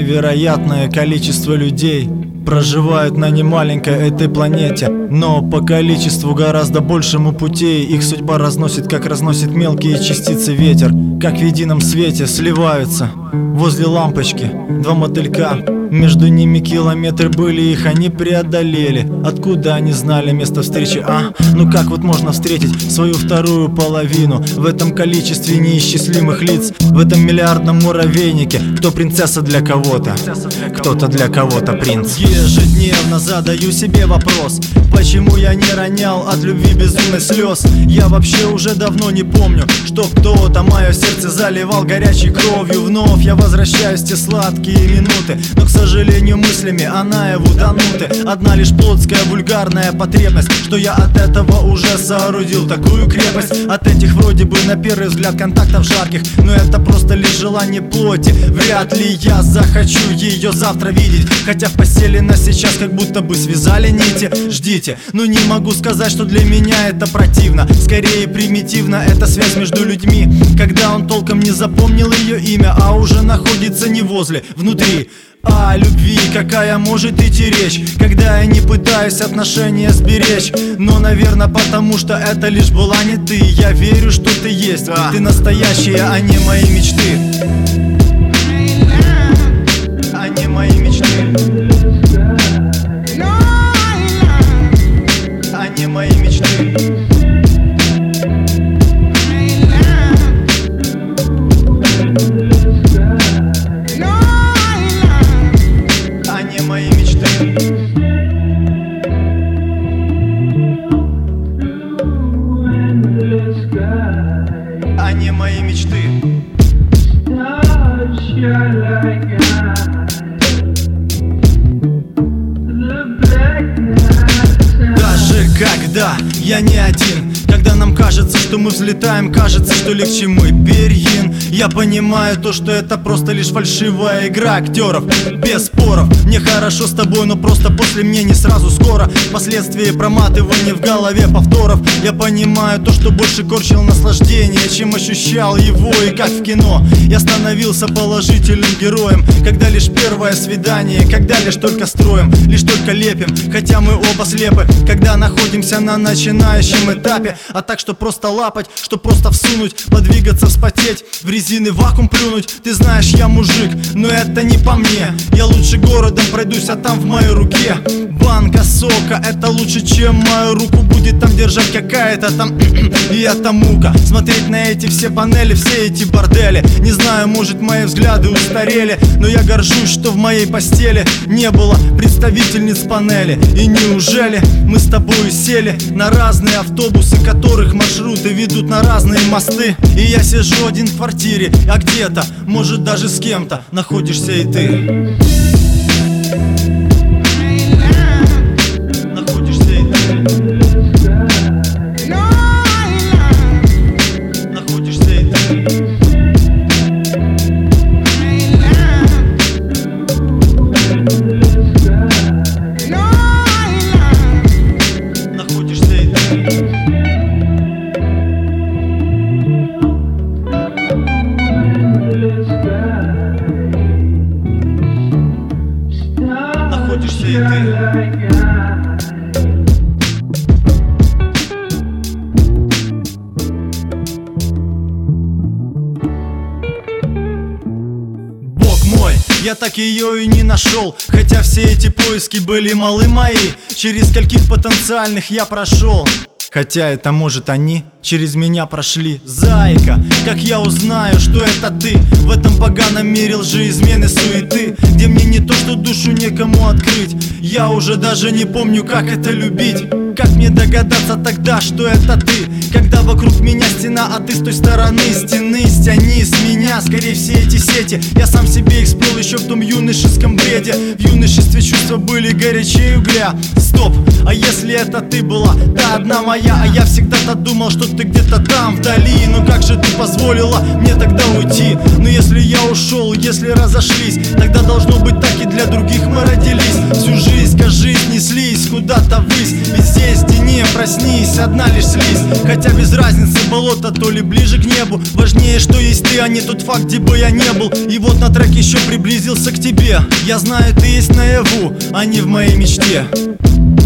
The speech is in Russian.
Невероятное количество людей проживают на немаленькой этой планете, но по количеству гораздо большему путей их судьба разносит, как разносит мелкие частицы ветер, как в едином свете сливаются возле лампочки два мотылька. Между ними километры были, их они преодолели. Откуда они знали место встречи, а? Ну как вот можно встретить свою вторую половину в этом количестве неисчислимых лиц, в этом миллиардном муравейнике? Кто принцесса для кого-то, кто-то для кого-то принц. Ежедневно задаю себе вопрос: почему я не ронял от любви безумных слез? Я вообще уже давно не помню, что кто-то мое сердце заливал горячей кровью. Вновь я возвращаюсь в те сладкие минуты, но, к сожалению, мыслями о наяву тонуты. Одна лишь плотская вульгарная потребность, что я от этого уже соорудил такую крепость. От этих вроде бы на первый взгляд контактов жарких, но это просто лишь желание плоти. Вряд ли я захочу ее завтра видеть, хотя в постели нас сейчас как будто бы связали нити. Ждите, но не могу сказать, что для меня это противно. Скорее примитивно эта связь между людьми, когда он толком не запомнил ее имя, а уже находится не возле, внутри. О любви какая может идти речь, когда я не пытаюсь отношения сберечь? Но, наверное, потому что это лишь была не ты. Я верю, что ты есть, ты настоящая, а не мои мечты. А не мои мечты. А не мои мечты. Они мои мечты. Даже когда я не один, когда нам кажется, что мы взлетаем, кажется, что легче мы перьин, я понимаю то, что это просто лишь фальшивая игра актеров, без споров. Мне хорошо с тобой, но просто после мне не сразу скоро. Последствия проматывания в голове повторов. Я понимаю то, что больше корчил наслаждение, чем ощущал его. И как в кино я становился положительным героем, когда лишь первое свидание, когда лишь только строим, лишь только лепим, хотя мы оба слепы, когда находимся на начинающем этапе. А так, что просто лапать, что просто всунуть, подвигаться, вспотеть, в резины вакуум плюнуть. Ты знаешь, я мужик, но это не по мне. Я лучше городом пройдусь, а там в моей руке банка сока. Это лучше, чем мою руку будет там держать какая-то там и это мука. Смотреть на эти все панели, все эти бордели. Не знаю, может, мои взгляды устарели, но я горжусь, что в моей постели не было представительниц панели. И неужели мы с тобой сели на разные автобусы, которых маршруты ведут на разные мосты? И я сижу один в квартире, а где-то, может, даже с кем-то находишься и ты. Находишься и ты. Находишься и ты. Находишься и ты. Находишься и ты. Бог мой, я так ее и не нашел, хотя все эти поиски были малы мои. Через скольких потенциальных я прошел, хотя это, может, они через меня прошли. Зайка, как я узнаю, что это ты в этом поганом мире лжи, измены, суеты, где мне не то, что душу некому открыть. Я уже даже не помню, как это любить. Как мне догадаться тогда, что это ты, когда вокруг меня стена, а ты с той стороны стены? Стяни с меня скорее все эти сети. Я сам себе их сплел еще в том юношеском бреде. В юношестве чувства были горячее угля. Стоп, а если это ты была, та одна моя, а я всегда-то думал, что ты где-то там вдали. Ну как же ты позволила мне тогда уйти? Ну если я ушел, если разошлись, тогда должно быть так и для других мы родились. Всю жизнь, кажись, неслись куда-то ввысь, ведь здесь есть дне, проснись, одна лишь слизь. Хотя без разницы, болото то ли ближе к небу. Важнее, что есть ты, а не тот факт, где бы я не был. И вот на трек еще приблизился к тебе. Я знаю, ты есть наяву, а не в моей мечте.